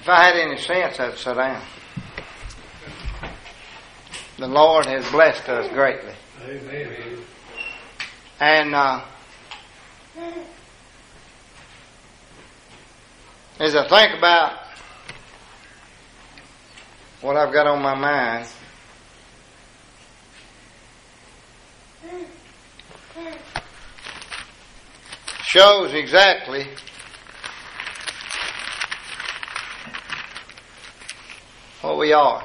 If I had any sense, I'd sit down. The Lord has blessed us greatly. Amen. And as I think about what I've got on my mind, shows exactly what we are.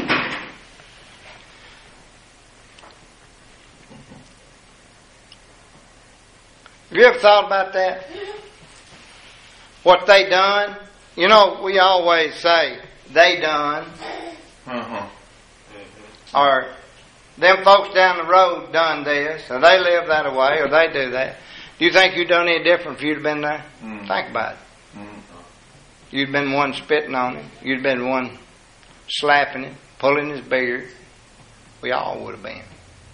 Have you ever thought about that? What they done? You know, we always say, they done. Or them folks down the road done this, or they live that way, or they do that. Do you think you'd done any different if you'd have been there? Think about it. You'd been one spitting on him. You'd been one slapping him, pulling his beard. We all would have been.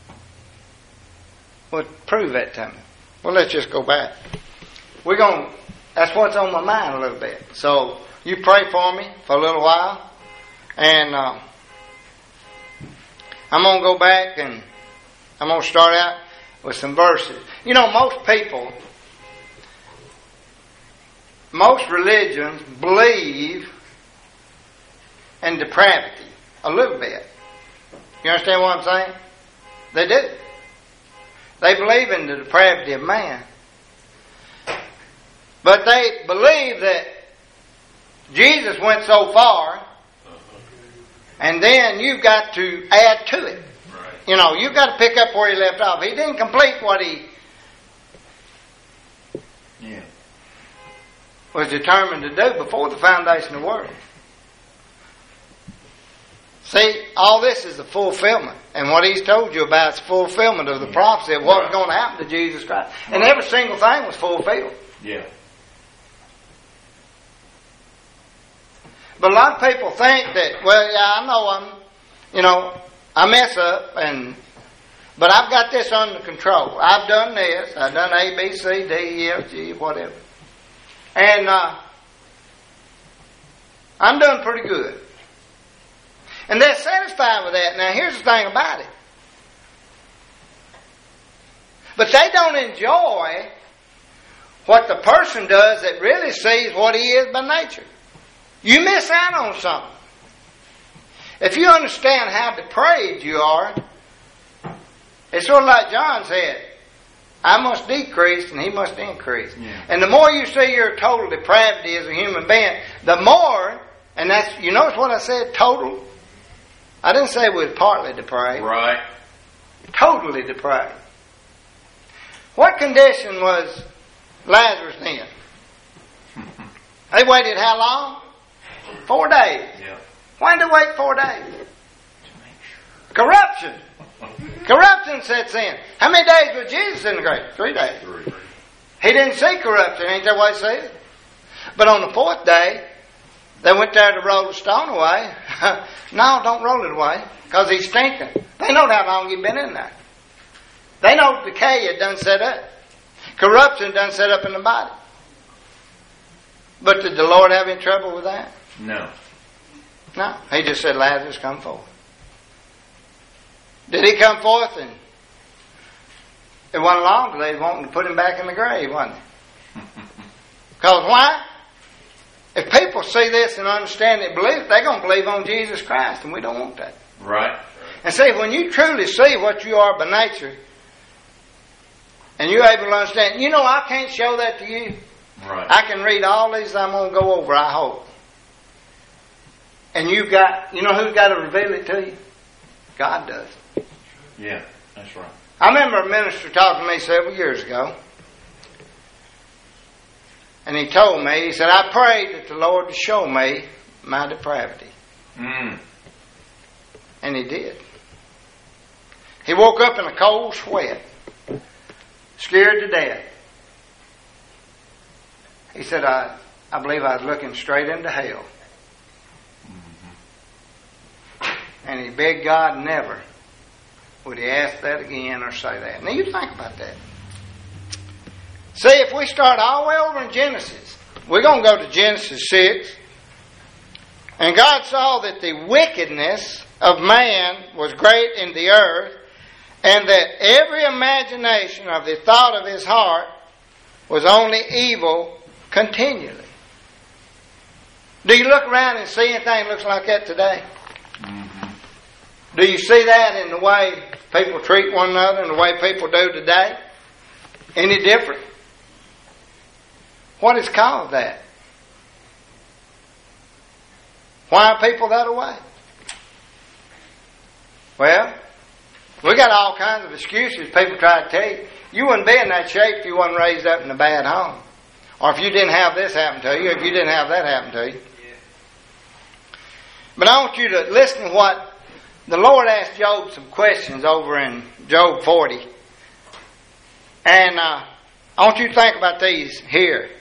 Well, prove that to me. Well, let's just go back. That's what's on my mind a little bit. So, you pray for me for a little while. And I'm going to go back and I'm going to start out with some verses. You know, most religions believe in depravity a little bit. You understand what I'm saying? They do. They believe in the depravity of man. But they believe that Jesus went so far, and then you've got to add to it. Right. You know, you've got to pick up where he left off. He didn't complete what he was determined to do before the foundation of the world. See, all this is the fulfillment. And what he's told you about is fulfillment of the prophecy of what was going to happen to Jesus Christ. And every single thing was fulfilled. Yeah. But a lot of people think that, well, yeah, I know I mess up, but I've got this under control. I've done this. I've done A, B, C, D, E, F, G, whatever. And I'm doing pretty good. And they're satisfied with that. Now, here's the thing about it. But they don't enjoy what the person does that really sees what he is by nature. You miss out on something. If you understand how depraved you are, it's sort of like John said, I must decrease and he must increase. Yeah. And the more you see your total depravity as a human being, the more, and that's, you notice what I said, total? I didn't say it was partly depraved. Right. Totally depraved. What condition was Lazarus in? They waited how long? 4 days. Yeah. Why did they wait 4 days? Corruption. Corruption sets in. How many days was Jesus in the grave? 3 days. 3. He didn't see corruption. Ain't that what he said? But on the 4th day, they went there to roll the stone away. No, don't roll it away, because he's stinking. They know how long he'd been in there. They know decay had done set up. Corruption done set up in the body. But did the Lord have any trouble with that? No. No. He just said, Lazarus, come forth. Did he come forth? And it wasn't long till they wanted to put him back in the grave, wasn't it? Because why? If people see this and understand it, believe, they're going to believe on Jesus Christ, and we don't want that. Right. And see, when you truly see what you are by nature, and you're able to understand, you know, I can't show that to you. Right. I can read all these I'm going to go over, I hope. And you know who's got to reveal it to you? God does. Yeah, that's right. I remember a minister talking to me several years ago. And he told me, he said, I prayed that the Lord would show me my depravity. And he did. He woke up in a cold sweat, scared to death. He said, I believe I was looking straight into hell. And he begged God never would he ask that again or say that. Now you think about that. See, if we start all the way over in Genesis, we're going to go to Genesis 6. And God saw that the wickedness of man was great in the earth, and that every imagination of the thought of his heart was only evil continually. Do you look around and see anything that looks like that today? Mm-hmm. Do you see that in the way people treat one another and the way people do today? Any different? What has caused that? Why are people that way? Well, we got all kinds of excuses people try to tell you. You wouldn't be in that shape if you wasn't raised up in a bad home. Or if you didn't have this happen to you, if you didn't have that happen to you. But I want you to listen to what the Lord asked Job some questions over in Job 40. And I want you to think about these here.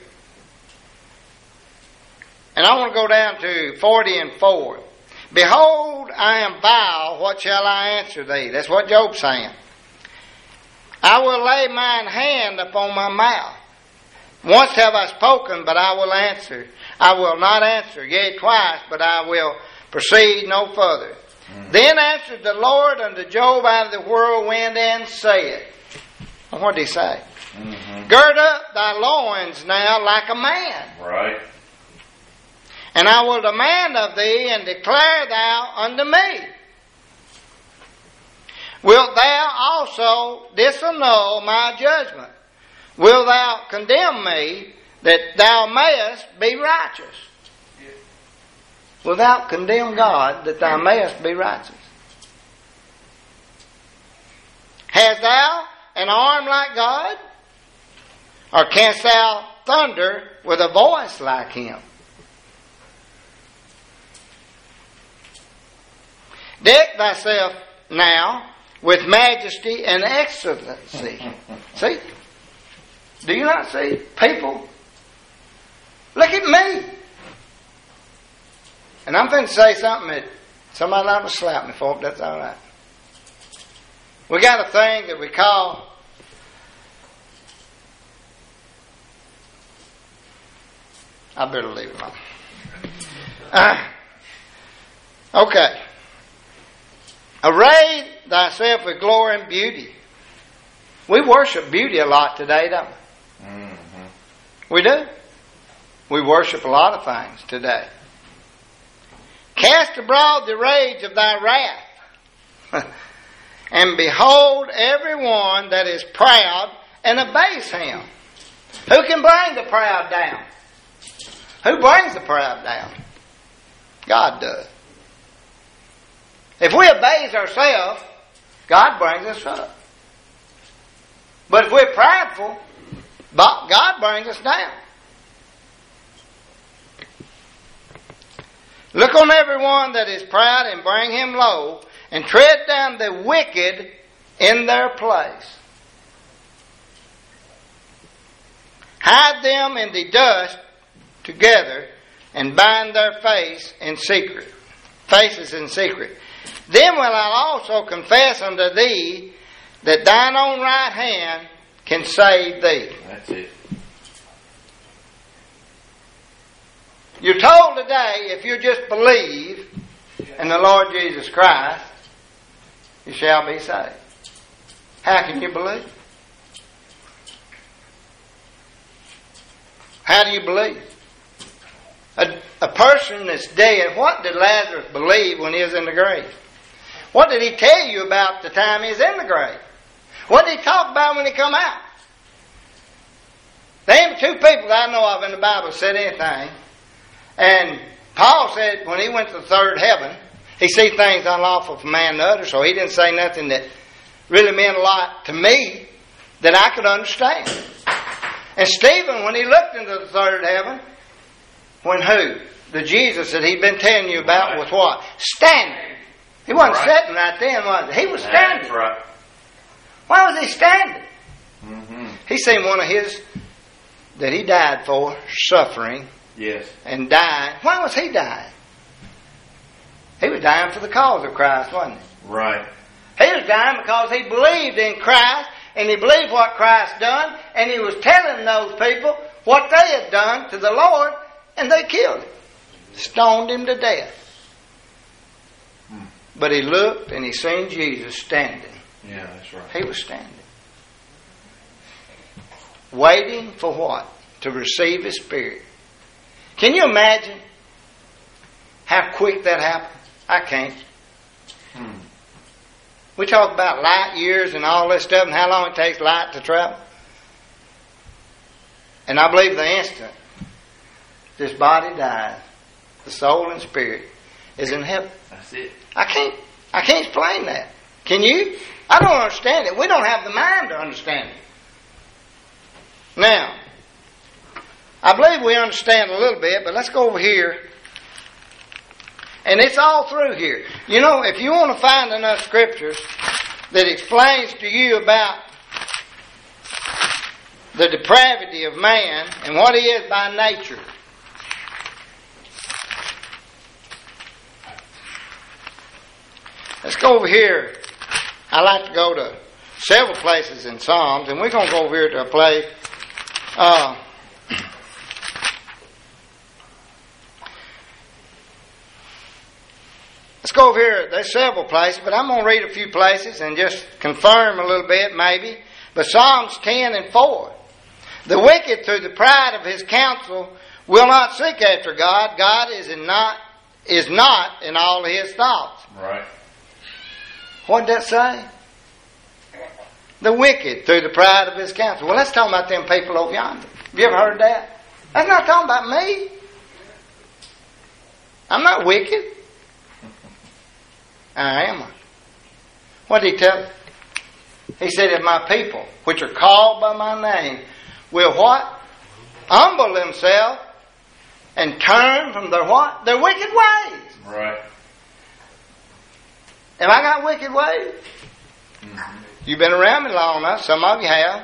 And I want to go down to 40 and 4. Behold, I am vile, what shall I answer thee? That's what Job's saying. I will lay mine hand upon my mouth. Once have I spoken, but I will answer. I will not answer, yea, twice, but I will proceed no further. Mm-hmm. Then answered the Lord unto Job out of the whirlwind and said, what did he say? Mm-hmm. Gird up thy loins now like a man. Right. And I will demand of thee and declare thou unto me. Wilt thou also disannul my judgment? Wilt thou condemn me that thou mayest be righteous? Wilt thou condemn God that thou mayest be righteous? Hast thou an arm like God? Or canst thou thunder with a voice like him? Deck thyself now with majesty and excellency. See? Do you not see? People, look at me. And I'm going to say something that somebody ought to slap me for, but that's all right. We got a thing that we call I better leave it alone. Okay. Array thyself with glory and beauty. We worship beauty a lot today, don't we? Mm-hmm. We do. We worship a lot of things today. Cast abroad the rage of thy wrath, and behold everyone that is proud, and abase him. Who can bring the proud down? Who brings the proud down? God does. If we abase ourselves, God brings us up. But if we're prideful, God brings us down. Look on everyone that is proud and bring him low, and tread down the wicked in their place. Hide them in the dust together, and bind their faces in secret. Then will I also confess unto thee that thine own right hand can save thee. That's it. You're told today, if you just believe in the Lord Jesus Christ, you shall be saved. How can you believe? How do you believe? A person that's dead, what did Lazarus believe when he was in the grave? What did he tell you about the time he was in the grave? What did he talk about when he come out? There ain't two people that I know of in the Bible said anything. And Paul said when he went to the third heaven, he see things unlawful for man to utter, so he didn't say nothing that really meant a lot to me that I could understand. And Stephen, when he looked into the third heaven, when who? The Jesus that he'd been telling you about was what? Standing. He wasn't sitting right then, was he? He was standing. That's right. Why was he standing? Mm-hmm. He seen one of his that he died for, suffering. Yes. And dying. Why was he dying? He was dying for the cause of Christ, wasn't he? Right. He was dying because he believed in Christ, and he believed what Christ done, and he was telling those people what they had done to the Lord, and they killed him. Stoned him to death. But he looked and he seen Jesus standing. Yeah, that's right. He was standing. Waiting for what? To receive His Spirit. Can you imagine how quick that happened? I can't. We talk about light years and all this stuff and how long it takes light to travel. And I believe the instant this body dies, the soul and spirit is in heaven. That's it. I can't explain that. Can you? I don't understand it. We don't have the mind to understand it. Now, I believe we understand a little bit, but let's go over here. And it's all through here. You know, if you want to find enough scriptures that explains to you about the depravity of man and what he is by nature, let's go over here. I like to go to several places in Psalms, and we're going to go over here to a place. Let's go over here. There's several places, but I'm going to read a few places and just confirm a little bit, maybe. But Psalms 10 and 4. The wicked, through the pride of his counsel, will not seek after God. God is not in all his thoughts. Right. What did that say? The wicked, through the pride of his counsel. Well, let's talk about them people over yonder. Have you ever heard that? That's not talking about me. I'm not wicked. I am. What did he tell us? He said, if my people, which are called by my name, will what? Humble themselves and turn from their what? Their wicked ways. Right. Have I got wicked ways? Mm-hmm. You've been around me long enough. Some of you have.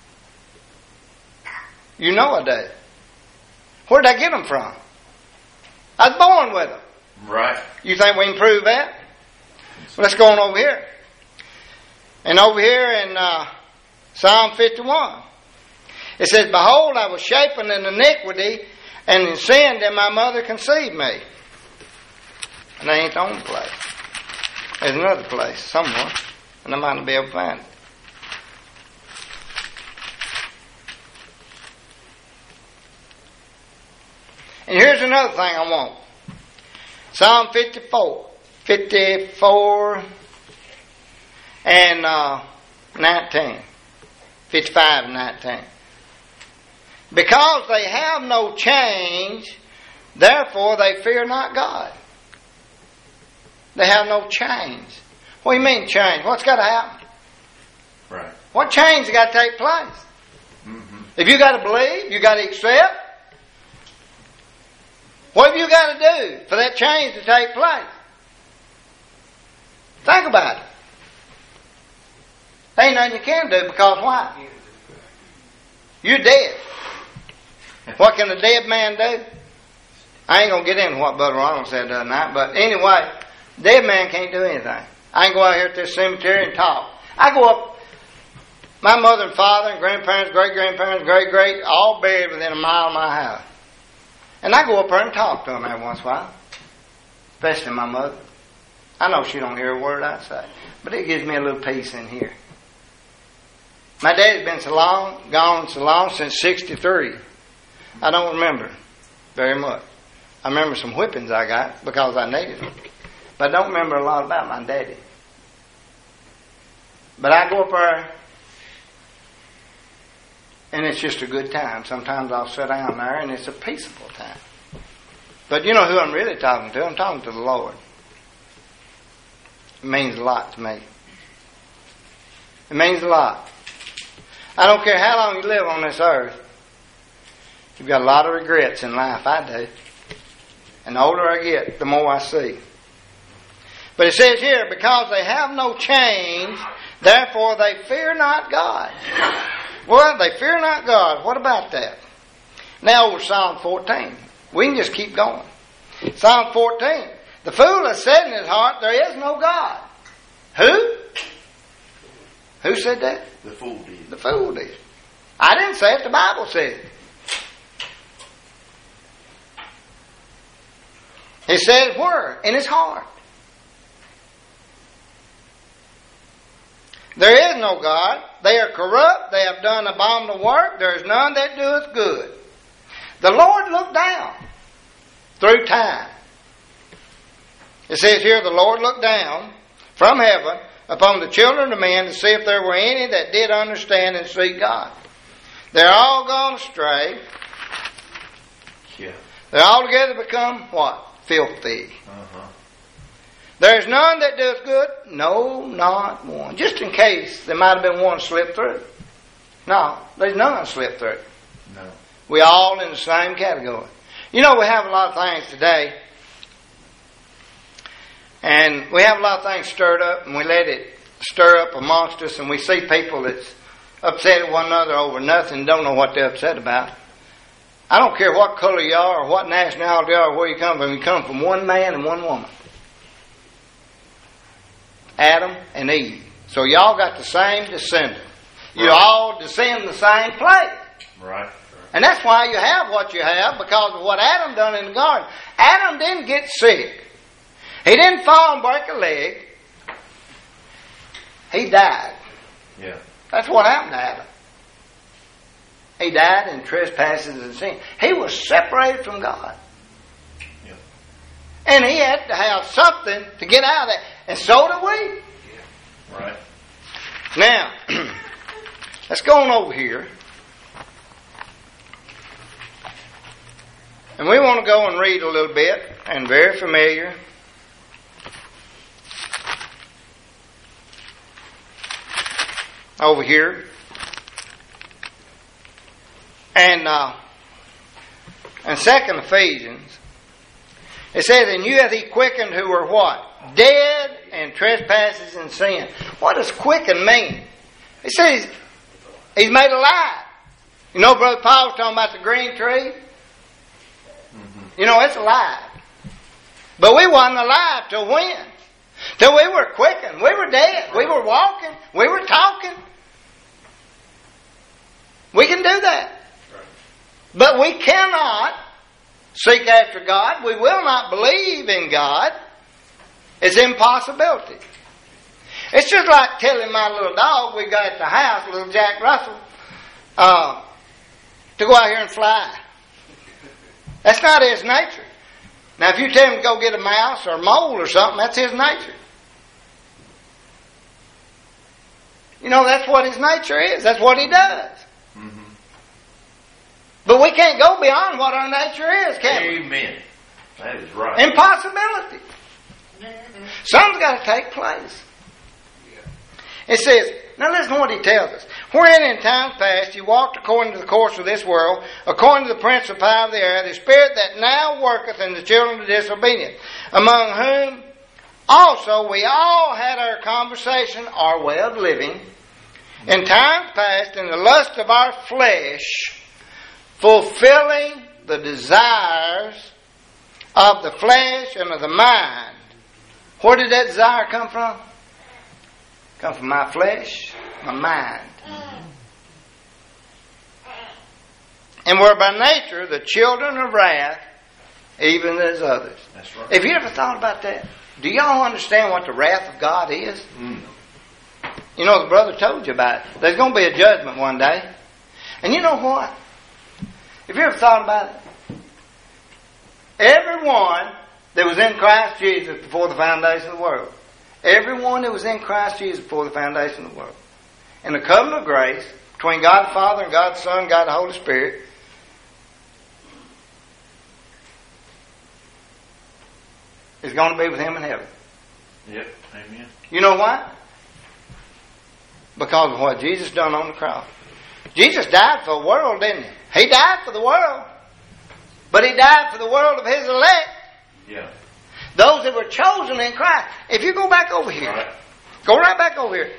You know I do. Where did I get them from? I was born with them. Right. You think we can prove that? Well, let's go on over here. And over here in Psalm 51, it says, behold, I was shapen in iniquity, and in sin did my mother conceive me. And that ain't the only place. There's another place somewhere, and I might not be able to find it. And here's another thing I want. Psalm 54 and 19. 55 and 19. Because they have no change, therefore they fear not God. They have no change. What do you mean change? What's got to happen? Right. What change has got to take place? Mm-hmm. If you got to believe, you got to accept. What have you got to do for that change to take place? Think about it. There ain't nothing you can do because why? You're dead. What can a dead man do? I ain't going to get into what Brother Ronald said the other night, but anyway, dead man can't do anything. I ain't go out here at this cemetery and talk. I go up, my mother and father and grandparents, great-grandparents, great-great, all buried within a mile of my house. And I go up there and talk to them every once in a while. Especially my mother. I know she don't hear a word I say, but it gives me a little peace in here. My daddy's been gone so long since 63. I don't remember very much. I remember some whippings I got because I needed them. But I don't remember a lot about my daddy. But I go up there, and it's just a good time. Sometimes I'll sit down there, and it's a peaceable time. But you know who I'm really talking to? I'm talking to the Lord. It means a lot to me. It means a lot. I don't care how long you live on this earth. You've got a lot of regrets in life. I do. And the older I get, the more I see. But it says here, because they have no change, therefore they fear not God. Well, they fear not God. What about that? Now over Psalm 14. We can just keep going. Psalm 14. The fool has said in his heart, there is no God. Who? Who said that? The fool did. The fool did. I didn't say it. The Bible said it. He said, where? In his heart. There is no God. They are corrupt. They have done abominable work. There is none that doeth good. The Lord looked down through time. It says here, the Lord looked down from heaven upon the children of men to see if there were any that did understand and seek God. They're all gone astray. Yeah. They're altogether become what? Filthy. There is none that doeth good, no, not one. Just in case there might have been one slip through. No, there's none slip through. No. We all in the same category. You know, we have a lot of things today, and we have a lot of things stirred up, and we let it stir up amongst us, and we see people that's upset at one another over nothing, don't know what they're upset about. I don't care what color you are, or what nationality you are, or where you come from. You come from one man and one woman. Adam and Eve. So y'all got the same descendant. You all descend the same place. Right. And that's why you have what you have, because of what Adam done in the garden. Adam didn't get sick. He didn't fall and break a leg. He died. Yeah. That's what happened to Adam. He died in trespasses and sin. He was separated from God. Yeah. And he had to have something to get out of that. And so do we. Right. Now, let's go on over here. And we want to go and read a little bit, and very familiar. Over here. And 2nd Ephesians, it says, and you hath he quickened who were what? Dead in trespasses and sin. What does quicken mean? It says he's made alive. You know, Brother Paul was talking about the green tree. You know, it's alive. But we wasn't alive till when? Till we were quickened. We were dead. We were walking. We were talking. We can do that. But we cannot seek after God. We will not believe in God. It's impossibility. It's just like telling my little dog we got at the house, little Jack Russell, to go out here and fly. That's not his nature. Now, if you tell him to go get a mouse or a mole or something, that's his nature. You know, that's what his nature is. That's what he does. Mm-hmm. But we can't go beyond what our nature is, can we? Amen. That is right. Impossibility. Something's got to take place. It says, now listen to what he tells us. Wherein in times past you walked according to the course of this world, according to the prince of the power of the air, the spirit that now worketh in the children of disobedience, among whom also we all had our conversation, our way of living, in times past in the lust of our flesh, fulfilling the desires of the flesh and of the mind. Where did that desire come from? Come from my flesh, my mind. And were by nature the children of wrath, even as others. That's right. Have you ever thought about that? Do y'all understand what the wrath of God is? Mm. You know, the brother told you about it. There's going to be a judgment one day. And you know what? Have you ever thought about it? Everyone that was in Christ Jesus before the foundation of the world. Everyone that was in Christ Jesus before the foundation of the world. In the covenant of grace, between God the Father and God the Son and God the Holy Spirit, is going to be with Him in heaven. Yep. Amen. You know why? Because of what Jesus done on the cross. Jesus died for the world, didn't He? He died for the world. But He died for the world of His elect. Yeah. Those that were chosen in Christ. If you go back over here. Right. Go right back over here.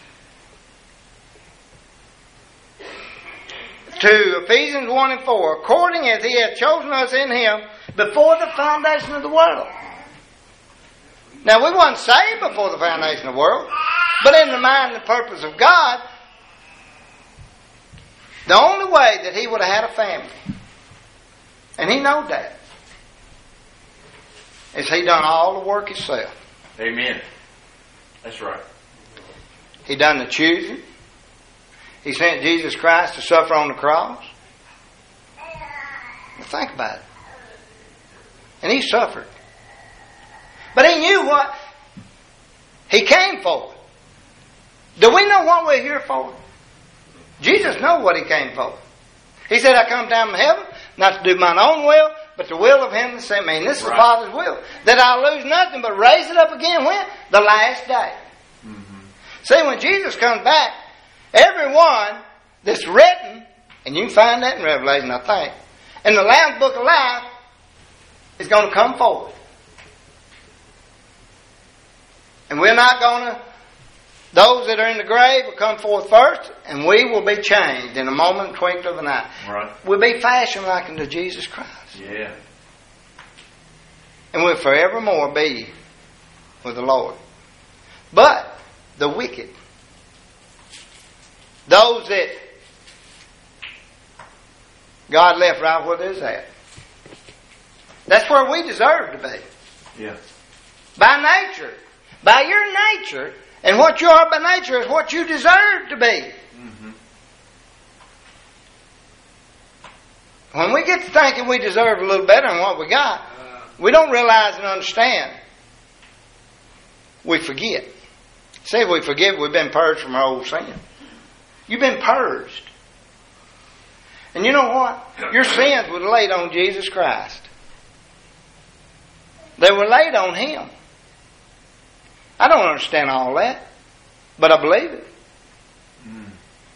To Ephesians 1 and 4. According as He hath chosen us in Him before the foundation of the world. Now, we weren't saved before the foundation of the world. But in the mind and the purpose of God, the only way that He would have had a family, and He knowed that, is He done all the work Himself. Amen. That's right. He done the choosing. He sent Jesus Christ to suffer on the cross. Now think about it. And He suffered. But He knew what He came for. Do we know what we're here for? Jesus knows what He came for. He said, I come down from heaven, not to do mine own will, but the will of Him that sent me. And this is the Father's will. That I lose nothing but raise it up again when? The last day. Mm-hmm. See, when Jesus comes back, everyone that's written, and you can find that in Revelation, I think, in the Lamb's Book of Life, is going to come forward. And we're not going to, those that are in the grave will come forth first, and we will be changed in a moment, twinkle of an eye. Right. We'll be fashioned like unto Jesus Christ. Yeah. And we'll forevermore be with the Lord. But the wicked, those that God left right where they're at, that's where we deserve to be. Yeah. By nature. By your nature. And what you are by nature is what you deserve to be. Mm-hmm. When we get to thinking we deserve a little better than what we got, we don't realize and understand. We forget. See, if we forget, we've been purged from our old sin. You've been purged. And you know what? Your sins were laid on Jesus Christ. They were laid on Him. I don't understand all that, but I believe it. Mm.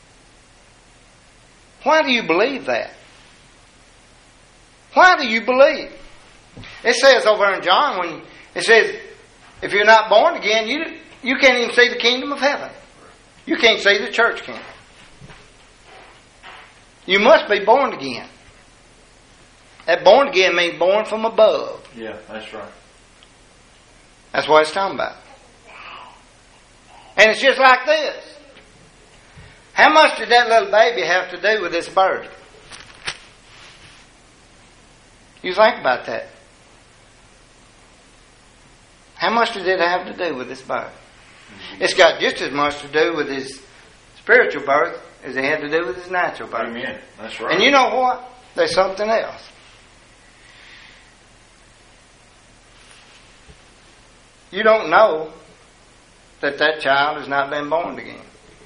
Why do you believe that? Why do you believe? It says over in John, when it says, if you're not born again, you can't even see the kingdom of heaven. You can't see the church kingdom. You must be born again. That born again means born from above. Yeah, that's right. That's what it's talking about. And it's just like this. How much did that little baby have to do with this bird? You think about that. How much did it have to do with this birth? It's got just as much to do with his spiritual birth as it had to do with his natural birth. Amen. That's right. And you know what? There's something else. You don't know that child has not been born again.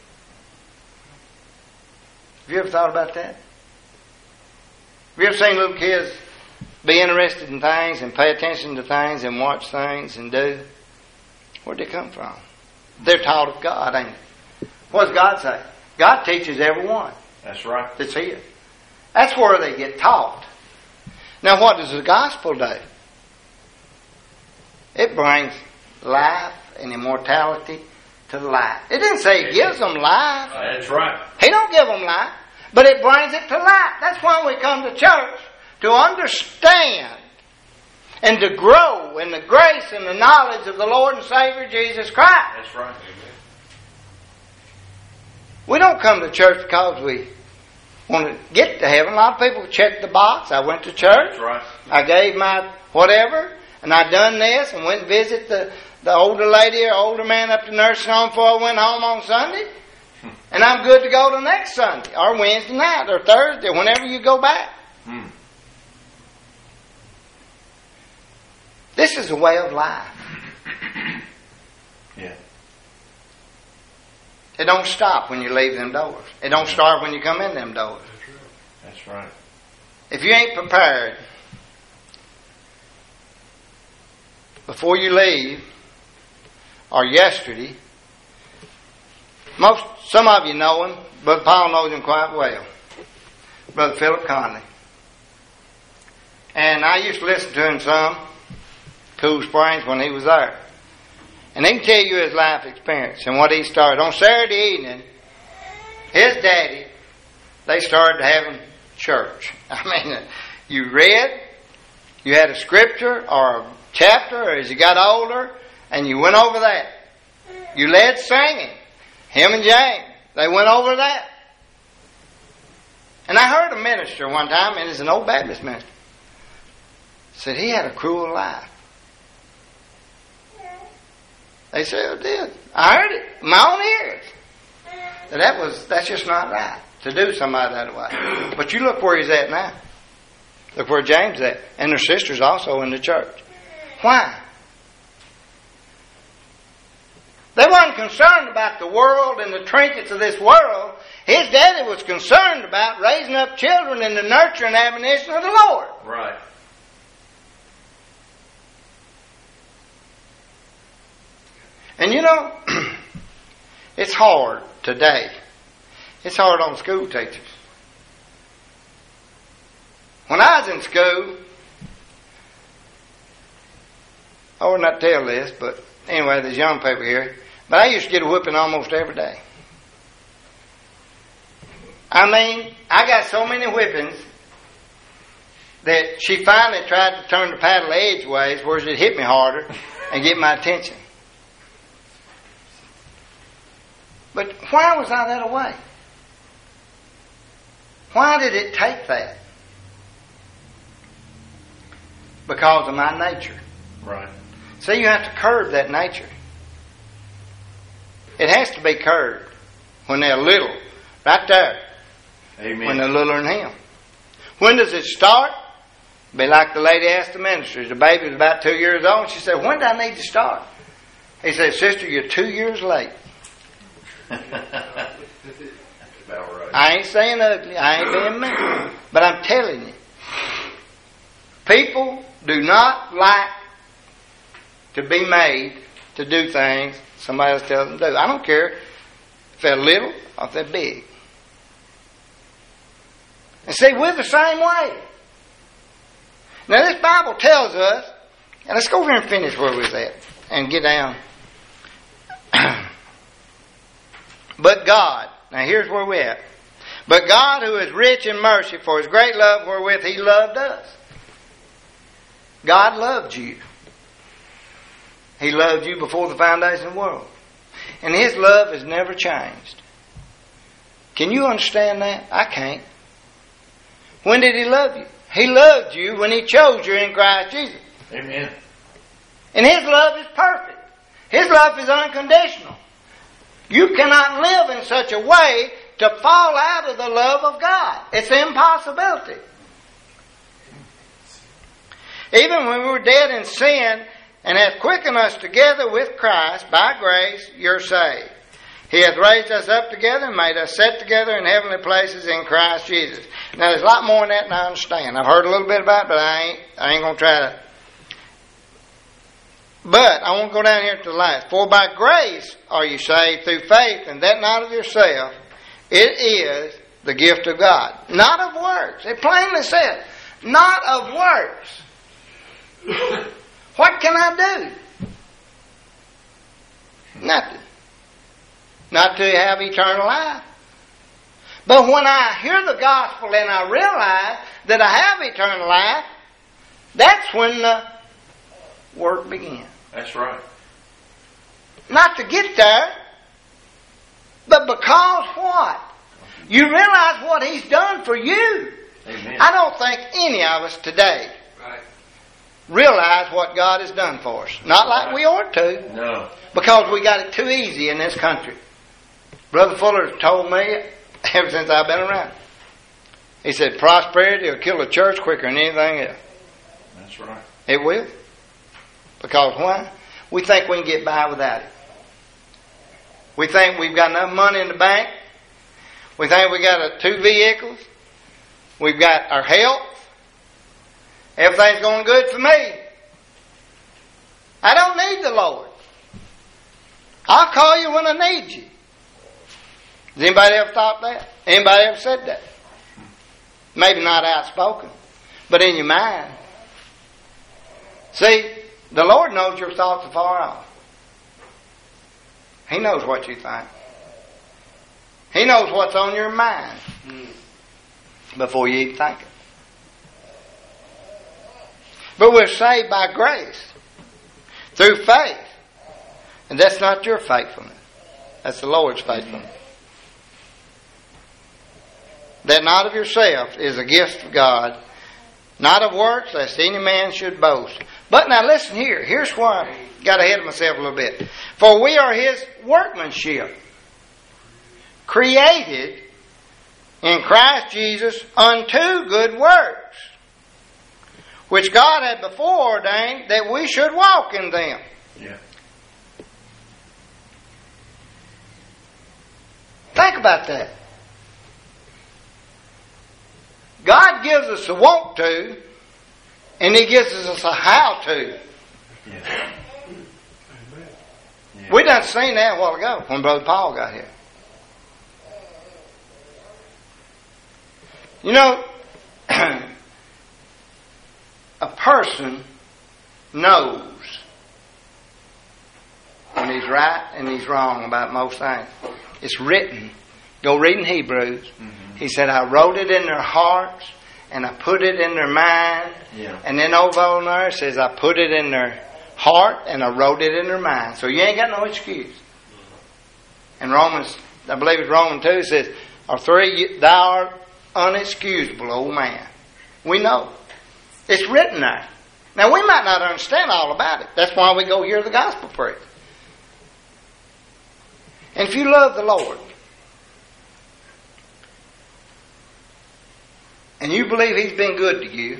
Have you ever thought about that? Have you ever seen little kids be interested in things and pay attention to things and watch things and do? Where'd they come from? They're taught of God, ain't they? What does God say? God teaches everyone. That's right. That's here. That's where they get taught. Now what does the gospel do? It brings life and immortality to life. It didn't say it gives them life. That's right. He don't give them life, but it brings it to life. That's why we come to church, to understand and to grow in the grace and the knowledge of the Lord and Savior Jesus Christ. That's right. Amen. We don't come to church because we want to get to heaven. A lot of people check the box. I went to church. That's right. I gave my whatever, and I done this, and went and visit the older lady or older man up to nursing home before I went home on Sunday. And I'm good to go the next Sunday, or Wednesday night, or Thursday, whenever you go back. This is a way of life. Yeah. It don't stop when you leave them doors. It don't start when you come in them doors. That's right. If you ain't prepared before you leave, or yesterday, some of you know him. Brother Paul knows him quite well. Brother Philip Conley. And I used to listen to him some, Cool Springs, when he was there. And he can tell you his life experience and what he started. On Saturday evening, his daddy, they started having church. I mean, you read, you had a scripture or a chapter, or as you got older, and you went over that. You led singing. Him and James, they went over that. And I heard a minister one time, and it's an old Baptist minister, said he had a cruel life. They sure did. I heard it. My own ears. That's just not right to do somebody that way. But you look where he's at now. Look where James is at. And their sisters also in the church. Why? They weren't concerned about the world and the trinkets of this world. His daddy was concerned about raising up children in the nurture and admonition of the Lord. Right. And you know, it's hard today. It's hard on school teachers. When I was in school, I would not tell this, but anyway, there's young people here. But I used to get a whipping almost every day. I mean, I got so many whippings that she finally tried to turn the paddle edgeways where it hit me harder and get my attention. But why was I that way? Why did it take that? Because of my nature. Right. See, you have to curb that nature. It has to be curbed when they're little. Right there. Amen. When they're littler than him. When does it start? Be like the lady asked the ministers. The baby was about 2 years old. She said, when do I need to start? He said, sister, you're 2 years late. That's about right. I ain't saying ugly. I ain't being mean. But I'm telling you. People do not like to be made to do things somebody else tells them to do. I don't care if they're little or if they're big. And see, we're the same way. Now this Bible tells us, and let's go over here and finish where we was at and get down. But God, now here's where we're at. But God, who is rich in mercy, for his great love wherewith he loved us. God loved you. He loved you before the foundation of the world. And his love has never changed. Can you understand that? I can't. When did he love you? He loved you when he chose you in Christ Jesus. Amen. And his love is perfect. His love is unconditional. You cannot live in such a way to fall out of the love of God. It's an impossibility. Even when we were dead in sin, and hath quickened us together with Christ, by grace you're saved. He hath raised us up together and made us sit together in heavenly places in Christ Jesus. Now there's a lot more in that than I understand. I've heard a little bit about it, but I ain't going to try to. But I want to go down here to the last. For by grace are you saved through faith, and that not of yourself. It is the gift of God. Not of works. It plainly says, not of works. What can I do? Nothing. Not to have eternal life. But when I hear the gospel and I realize that I have eternal life, that's when the work begins. That's right. Not to get there, but because what? You realize what he's done for you. Amen. I don't think any of us today realize what God has done for us. Not like we ought to. No. Because we got it too easy in this country. Brother Fuller told me ever since I've been around. He said prosperity will kill a church quicker than anything else. That's right. It will. Because why? We think we can get by without it. We think we've got enough money in the bank. We think we got 2 vehicles. We've got our health. Everything's going good for me. I don't need the Lord. I'll call you when I need you. Has anybody ever thought that? Anybody ever said that? Maybe not outspoken, but in your mind. See, the Lord knows your thoughts are far off. He knows what you think. He knows what's on your mind before you even think it. But we're saved by grace through faith. And that's not your faithfulness. That's the Lord's faithfulness. That not of yourself is a gift of God, not of works, lest any man should boast. But now listen here. Here's why got ahead of myself a little bit. For we are His workmanship, created in Christ Jesus unto good works, which God had before ordained that we should walk in them. Yeah. Think about that. God gives us a want to, and He gives us a how to. Yeah. We done seen that a while ago when Brother Paul got here. You know, a person knows when he's right and he's wrong about most things. It's written. Go read in Hebrews. Mm-hmm. He said, I wrote it in their hearts and I put it in their mind. Yeah. And then over on there it says, I put it in their heart and I wrote it in their mind. So you ain't got no excuse. And Romans, I believe it's Romans 2 says, or 3, thou art unexcusable, old man. We know. It's written there. Now we might not understand all about it. That's why we go hear the gospel preached. And if you love the Lord, and you believe He's been good to you,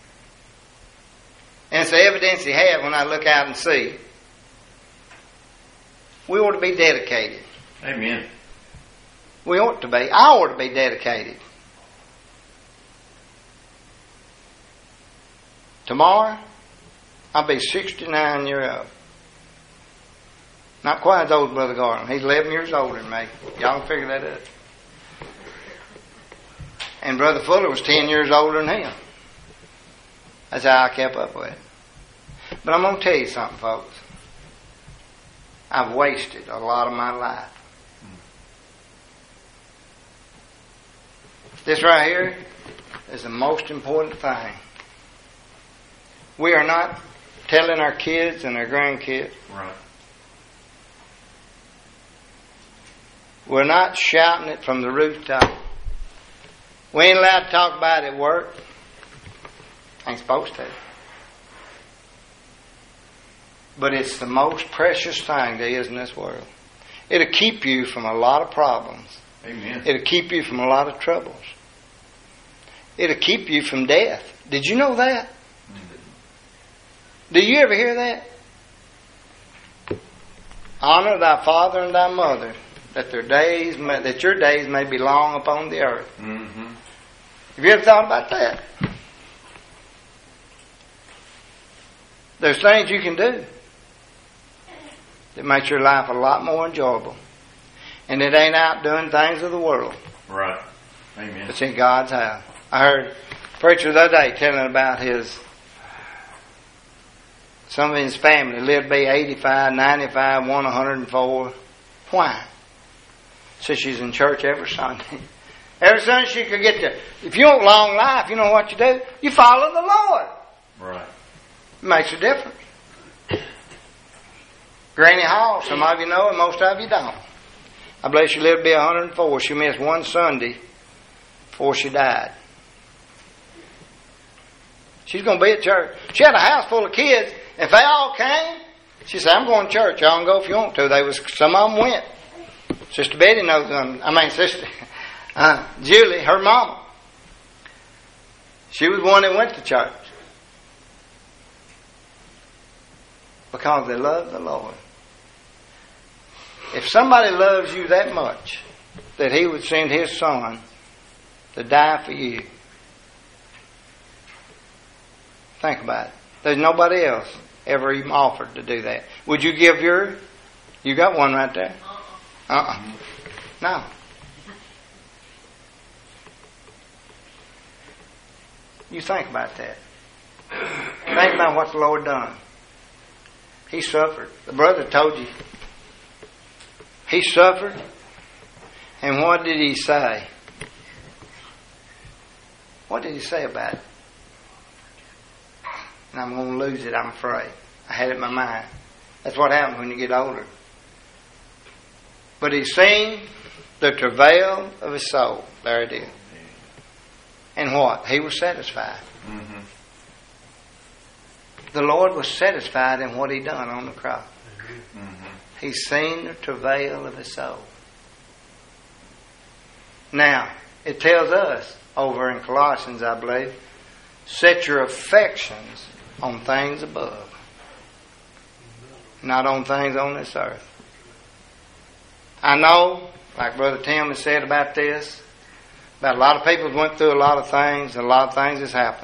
and it's the evidence He has when I look out and see, we ought to be dedicated. Amen. We ought to be. I ought to be dedicated. Tomorrow, I'll be 69 years old. Not quite as old as Brother Garland. He's 11 years older than me. Y'all can figure that out. And Brother Fuller was 10 years older than him. That's how I kept up with it. But I'm going to tell you something, folks. I've wasted a lot of my life. This right here is the most important thing. We are not telling our kids and our grandkids. Right. We're not shouting it from the rooftop. We ain't allowed to talk about it at work. Ain't supposed to. But it's the most precious thing there is in this world. It'll keep you from a lot of problems. Amen. It'll keep you from a lot of troubles. It'll keep you from death. Did you know that? Do you ever hear that? Honor thy father and thy mother, that your days may be long upon the earth. Mm-hmm. Have you ever thought about that? There's things you can do that makes your life a lot more enjoyable. And it ain't out doing things of the world. Right. Amen. It's in God's house. I heard a preacher the other day telling about some of his family lived to be 85, 95, 104. Why? So she's in church every Sunday. Every Sunday she could get there. If you want long life, you know what you do? You follow the Lord. Right. It makes a difference. Granny Hall, some of you know and most of you don't. I believe she lived to be 104. She missed one Sunday before she died. She's going to be at church. She had a house full of kids. If they all came, she said, I'm going to church. Y'all can go if you want to. Some of them went. Sister Betty knows them. Sister Julie, her mama. She was one that went to church. Because they love the Lord. If somebody loves you that much, that He would send His Son to die for you. Think about it. There's nobody else ever even offered to do that. Would you give your... You got one right there. No. You think about that. Think about what the Lord done. He suffered. The brother told you. He suffered. And what did He say? What did He say about it? And I'm going to lose it, I'm afraid. I had it in my mind. That's what happens when you get older. But He seen the travail of His soul. There it is. And what? He was satisfied. Mm-hmm. the Lord was satisfied in what He done on the cross. Mm-hmm. He's seen the travail of His soul. Now, it tells us over in Colossians, I believe, set your affections on things above, not on things on this earth. I know, like Brother Tim has said about this, about a lot of people went through a lot of things, and a lot of things has happened.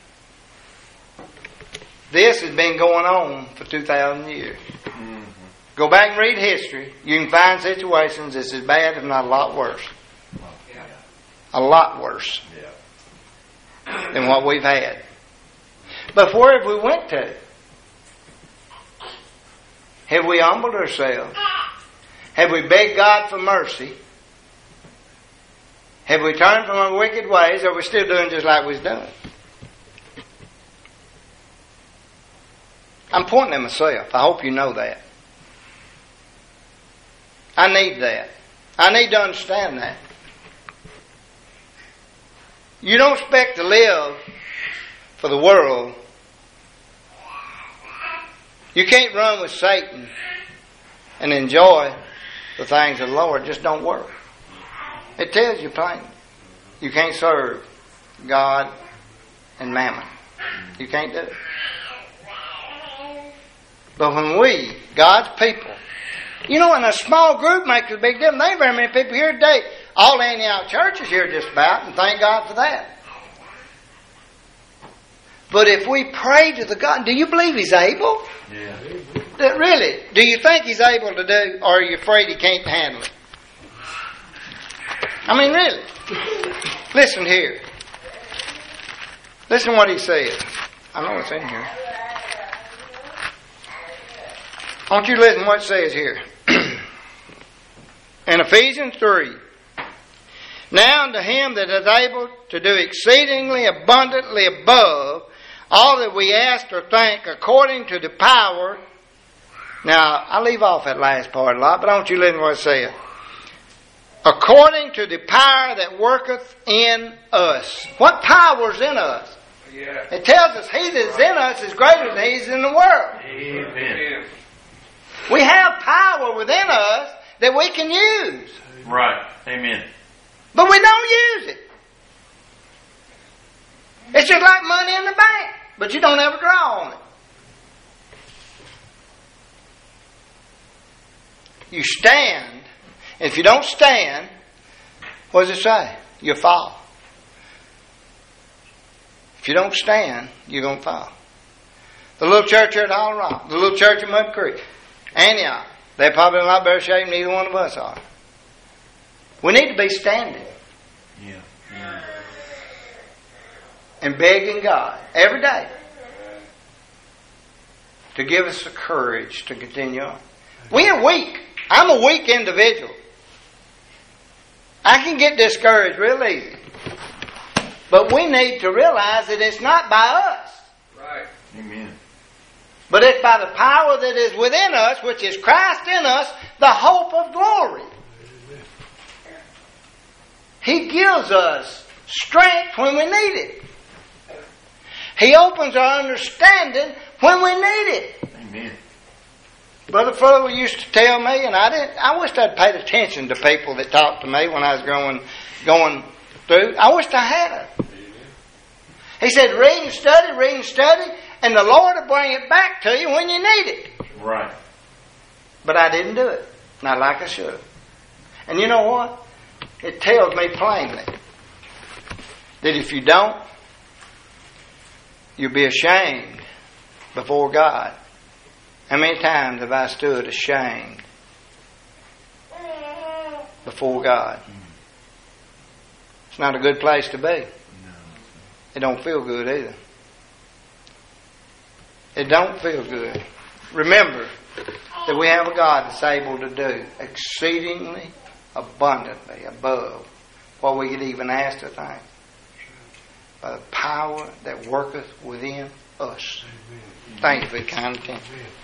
This has been going on for 2,000 years. Mm-hmm. Go back and read history. You can find situations that's as bad, if not a lot worse. Yeah. A lot worse Yeah. than what we've had. But where have we went to? Have we humbled ourselves? Have we begged God for mercy? Have we turned from our wicked ways, or are we still doing just like we was doing? I'm pointing at myself. I hope you know that. I need that. I need to understand that. You don't expect to live for the world. You can't run with Satan and enjoy the things of the Lord. It just don't work. It tells you plain. You can't serve God and mammon. You can't do it. But when we, God's people, you know, in a small group makes a big difference. There ain't very many people here today. All Antioch Church is here just about, and thank God for that. But if we pray to the God, do you believe He's able? Yeah. Really? Do you think He's able to do, or are you afraid He can't handle it? I mean, really. Listen here. Listen to what He says. I know it's in here. I want you to listen to what it says here. In Ephesians 3. Now unto Him that is able to do exceedingly abundantly above all that we ask or think, according to the power. Now, I leave off that last part a lot, but I want you to listen to what it says. According to the power that worketh in us. What power is in us? Yeah. It tells us He that is in us is greater than He is in the world. Amen. We have power within us that we can use. Right. Amen. But we don't use it. It's just like money in the bank, but you don't ever draw on it. You stand. If you don't stand, what does it say? You'll fall. If you don't stand, you're going to fall. The little church here at Hollow Rock, the little church at Mud Creek, Antioch, they're probably in a lot better shape than either one of us are. We need to be standing. Yeah. And begging God every day to give us the courage to continue on. We are weak. I'm a weak individual. I can get discouraged real easy. But we need to realize that it's not by us. Right. Amen. But it's by the power that is within us, which is Christ in us, the hope of glory. He gives us strength when we need it. He opens our understanding when we need it. Amen. Brother Fuller used to tell me, and I wished I'd paid attention to people that talked to me when I was going through. I wished I had. He said, read and study, and the Lord will bring it back to you when you need it. Right. But I didn't do it. Not like I should. And you know what? It tells me plainly that if you don't, you'll be ashamed before God. How many times have I stood ashamed before God? It's not a good place to be. It don't feel good either. It don't feel good. Remember that we have a God that's able to do exceedingly abundantly above what we could even ask to think, by the power that worketh within us. Thank you for your kind attention.